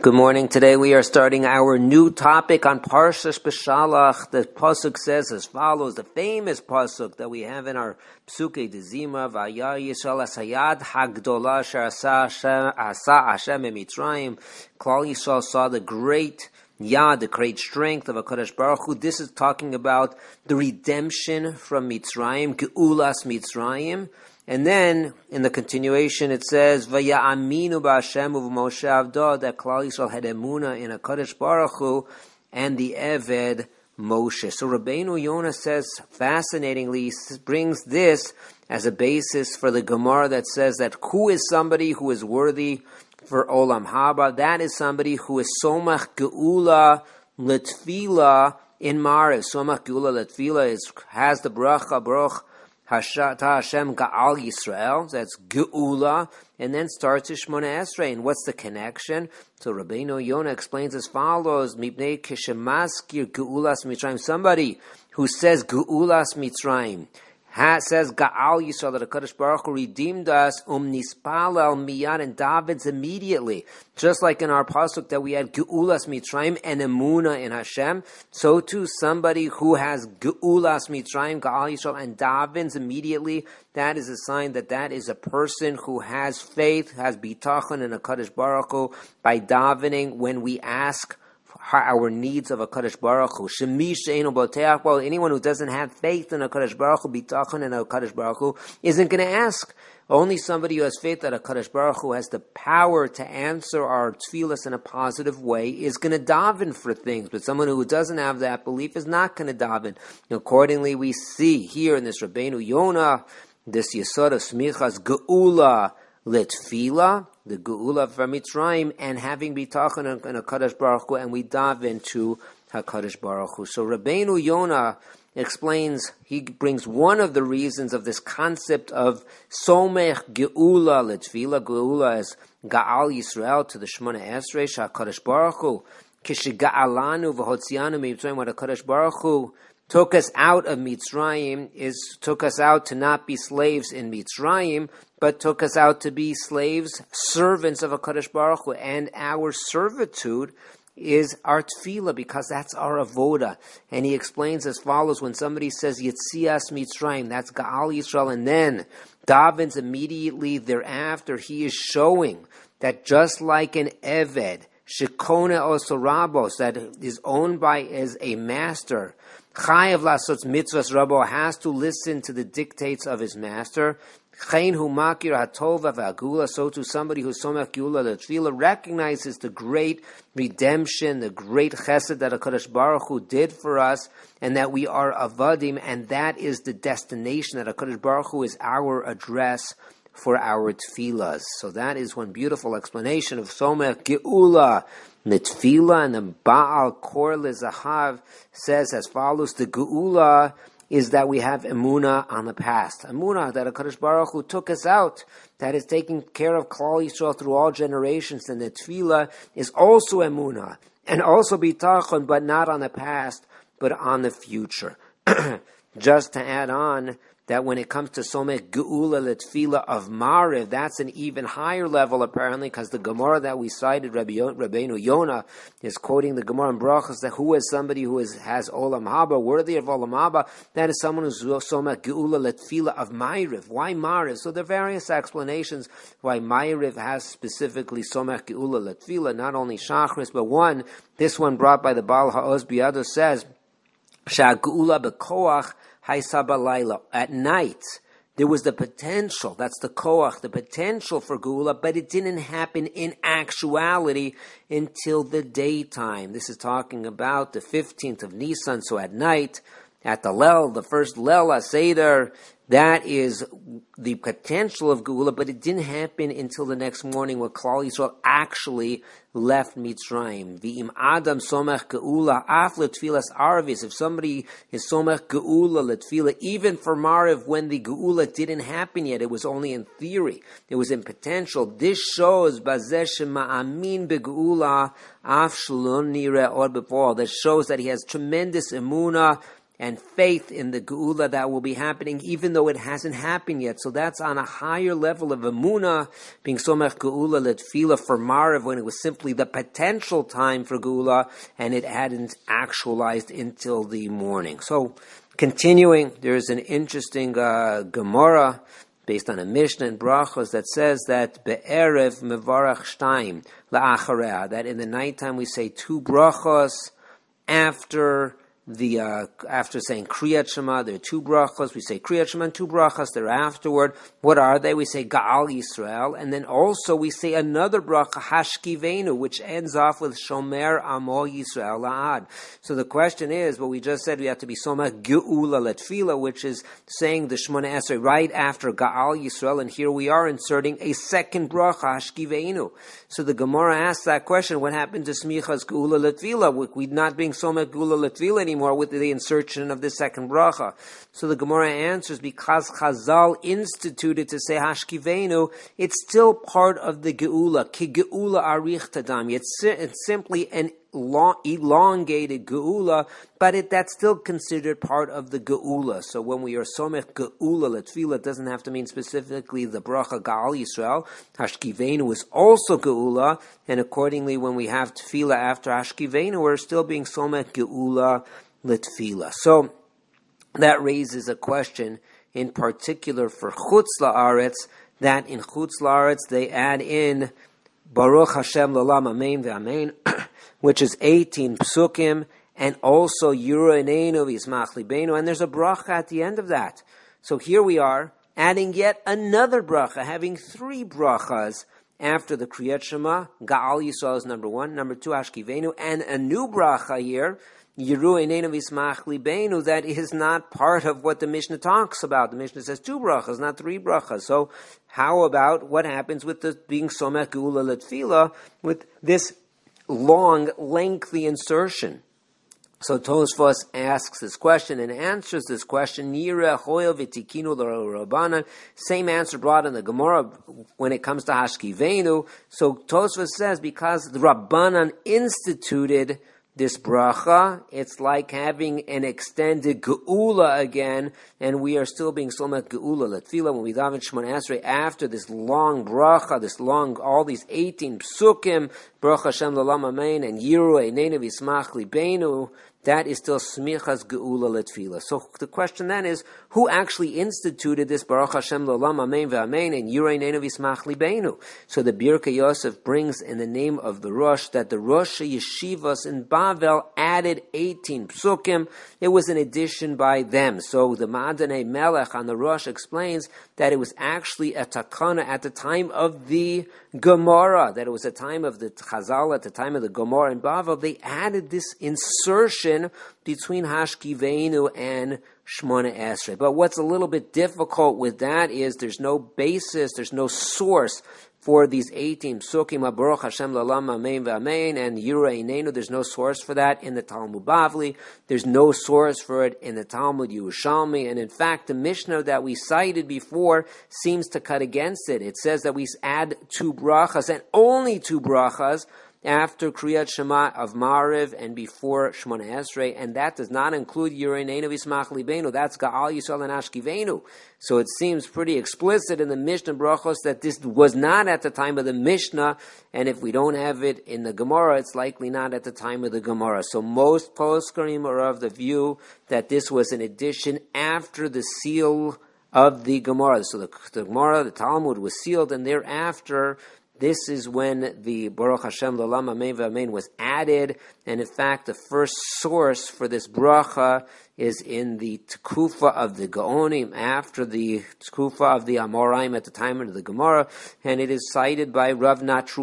Good morning. Today we are starting our new topic on Parshas Beshalach. The pasuk says as follows: the famous pasuk that we have in our Psukei Dezima, Vayar Yisrael Asayad Hagdola Asa Hashem Mitzrayim. Klal Yisrael saw the great yad, the great strength of HaKadosh Baruch Hu. This is talking about the redemption from Mitzrayim, Geulas Mitzrayim. And then, in the continuation, it says, Vaya'aminu ba'Hashem u'v'Moshe avdo, that Klal Yisrael had emunah in HaKadosh Baruch Hu and the Eved Moshe. So Rabbeinu Yonah says, fascinatingly, brings this as a basis for the Gemara that says that who is somebody who is worthy for Olam Haba? That is somebody who is Somach Geula L'Tfila in Maariv. Somach Geula L'Tfila has the bracha, Baruch Hashem Ga'al Yisrael, that's Geula, and then starts to Shmona Esrei. And what's the connection? So Rabbeinu Yonah explains as follows: Mipnei Kishemaskir Geulas Mitzrayim. Somebody who says Geulas Mitzrayim says Ga'al Yisrael, that HaKadosh Baruch Hu redeemed us, nispalel miyad, and davens immediately. Just like in our pasuk that we had Geulas Mitzrayim and emunah in Hashem, so too somebody who has Geulas Mitzrayim, Ga'al Yisrael, and davens immediately, that is a sign that that is a person who has faith, has bitachon in HaKadosh Baruch Hu, by davening when we ask our needs of HaKadosh Baruch Hu. Anyone who doesn't have faith in HaKadosh Baruch Hu, bitachon in HaKadosh Baruch Hu, isn't going to ask. Only somebody who has faith that HaKadosh Baruch Hu has the power to answer our tefillas in a positive way is going to daven for things. But someone who doesn't have that belief is not going to daven. Accordingly, we see here in this Rabbeinu Yonah, this Yesod of Smichas Geula L'Tfila, the Geula from Mitzrayim, and having bitachon in HaKadosh Baruch Hu, and we dive into HaKadosh Baruch Hu. So Rabbeinu Yonah explains, he brings one of the reasons of this concept of Somech Geula L'Tfila. Geula is Ga'al Yisrael to the Shmona Esrei, HaKadosh Baruch Hu, Kishiga'alanu v'hotzianu mitzrayim, what HaKadosh Baruch Hu took us out of Mitzrayim, took us out to not be slaves in Mitzrayim, but took us out to be slaves, servants of HaKadosh Baruch Hu. And our servitude is our tefillah, because that's our avoda. And he explains as follows: when somebody says Yetzias Mitzrayim, that's Ga'al Yisrael, and then davens immediately thereafter, he is showing that just like an Eved, Shekone Osorabos, that is owned by as a master, Chayav Lasotz Mitzvahs Rabo, has to listen to the dictates of his master. Chayin hu makir hatova v'agula, so to somebody who's somach geula l'tfila recognizes the great redemption, the great chesed that HaKadosh Baruch Hu did for us, and that we are avadim, and that is the destination, that HaKadosh Baruch Hu is our address for our tefillas. So that is one beautiful explanation of somach geula l'tfila. And the Baal Kor L'Zahav says as follows: the geula is that we have emunah on the past. Emunah that HaKadosh Baruch Hu took us out, that is taking care of Klal Yisrael through all generations. And the tefillah is also emunah, and also bitachon, but not on the past, but on the future. Just to add on, that when it comes to Somech Geula L'Tfila of Maariv, that's an even higher level apparently, because the Gemara that we cited, Rabbeinu Yonah is quoting the Gemara in Brachos, that who is somebody who has Olam Haba, worthy of Olam Haba, that is someone who's Somech Geula L'Tfila of Maariv. Why Maariv? So there are various explanations why Maariv has specifically Somech Geula L'Tfila, not only Shachris, but one, this one brought by the Baal Ha'oz Biyado says, Sh'a Geula B'koach at night, there was the potential, that's the koach, the potential for Geula, but it didn't happen in actuality until the daytime. This is talking about the 15th of Nisan, so at night, at the Lel, the first Lel HaSeder, that is the potential of Geula, but it didn't happen until the next morning when Klal Yisrael actually left Mitzrayim. V'im Adam somach Geula af l'tfilas arvis. If somebody is somach Geula l'tfila, even for Maariv, when the Geula didn't happen yet, it was only in theory, it was in potential. This shows bazeh shema'amin beGeula af shlon nireh od b'pol. That shows that he has tremendous emunah and faith in the geula that will be happening, even though it hasn't happened yet. So that's on a higher level of emunah, being somech geula letfila for Mariv, when it was simply the potential time for geula, and it hadn't actualized until the morning. So, continuing, there is an interesting Gemara based on a Mishnah in Brachos that says that be'erev mevarach shtayim la'achareha, that in the nighttime we say 2 brachos after saying Kriyat Shema. There are 2 brachos. We say Kriyat Shema and 2 brachos. They're afterward. What are they? We say Ga'al Yisrael, and then also we say another bracha, Hashkivenu, which ends off with Shomer Amo Yisrael La'ad. So the question is, what we just said, we have to be Soma Geula Letfila, which is saying the Shemona Esrei right after Ga'al Yisrael, and here we are inserting a second bracha, Hashkivenu. So the Gemara asks that question, what happened to Smichas Geula Letfila? We're not being Soma Geula Letfila anymore with the insertion of the second bracha. So the Gemara answers, because Chazal instituted to say Hashkivenu, it's still part of the Geula. Ki Geula Arich Tadam. It's simply an elongated Geula, but that's still considered part of the Geula. So when we are Somech Geula Letfila, it doesn't have to mean specifically the bracha Ga'al Yisrael. Hashkivenu is also Geula, and accordingly when we have Tefillah after Hashkivenu, we're still being Somech Geula Letfila. So that raises a question in particular for Chutz La'aretz, that in Chutz La'aretz they add in Baruch Hashem L'olam Amen V'Amen, which is 18 psukim, and also Yura Eneinu V'Yismach Libeinu, and there's a bracha at the end of that. So here we are, adding yet another bracha, having 3 brachas after the Kriyat Shema. Ga'al Yisrael is number 1, number 2 Hashkivenu, and a new bracha here, Yiru Eneinu V'Yismach Libeinu, that is not part of what the Mishnah talks about. The Mishnah says 2 brachas, not 3 brachas. So how about what happens with the being Somech Geula Letfila with this long, lengthy insertion? So Tosfos asks this question and answers this question. Nira Choyel V'Tikinu L'Rabbanan. Same answer brought in the Gemara when it comes to Hashkivenu. So Tosfos says because the Rabbanan instituted this bracha, it's like having an extended geula again, and we are still being somat geula letfila when we daven Shemona Esrei after this long bracha, all these 18 psukim, Baruch Hashem L'olam Amen, and Yiru Eneinu V'Yismach Libeinu. That is still smichas geula letfila. So the question then is, who actually instituted this Baruch Hashem L'olam Amen V'Amen and Yirei Neinu V'Yismach Libeinu? So the Birkei Yosef brings in the name of the Rosh that the Rosh Yeshivas in Bavel added 18 psukim. It was an addition by them. So the Ma'adanei Melech on the Rosh explains that it was actually a takana at the time of the Gemara, that it was a time of the Chazal, at the time of the Gemara in Bavel. They added this insertion between Hashkivenu and Shemona Esrei. But what's a little bit difficult with that is there's no basis, there's no source for these 18 psukim, Baruch Hashem L'olam Amen V'Amen and Yirei Eneinu. There's no source for that in the Talmud Bavli. There's no source for it in the Talmud Yerushalmi. And in fact, the Mishnah that we cited before seems to cut against it. It says that we add 2 brachas and only 2 brachas after Kriyat Shema of Mariv and before Shemona Esrei, and that does not include Yirei Eneinu V'Yismach Libeinu. That's Ga'al Yisrael and Hashkivenu. So it seems pretty explicit in the Mishnah Brachos that this was not at the time of the Mishnah, and if we don't have it in the Gemara, it's likely not at the time of the Gemara. So most poskerim are of the view that this was an addition after the seal of the Gemara. So the Gemara, the Talmud was sealed, and thereafter this is when the Baruch Hashem L'olam Amen V'Amen was added, and in fact the first source for this bracha is in the Tekufa of the Gaonim, after the Tekufa of the Amoraim at the time of the Gemara, and it is cited by Rav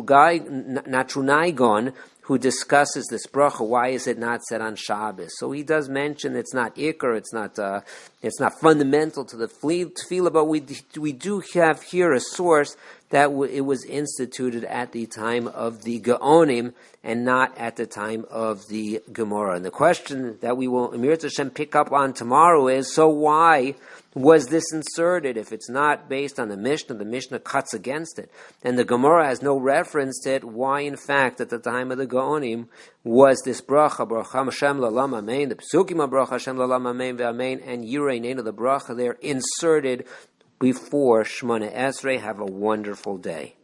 Natrunaigon, who discusses this bracha. Why is it not said on Shabbos? So he does mention it's not ikar, it's not fundamental to the tefillah, but we do have here a source that it was instituted at the time of the Gaonim and not at the time of the Gemara. And the question that we will, Amir Hashem, pick up on tomorrow is, so why was this inserted? If it's not based on the Mishnah cuts against it. And the Gemara has no reference to it. Why, in fact, at the time of the Gaonim, was this bracha, bracha Hashem lalam amein, the Pesukim of bracha Hashem lalam amein ve'amein, and Yirei Nein of the bracha there inserted before Shemona Esrei? Have a wonderful day.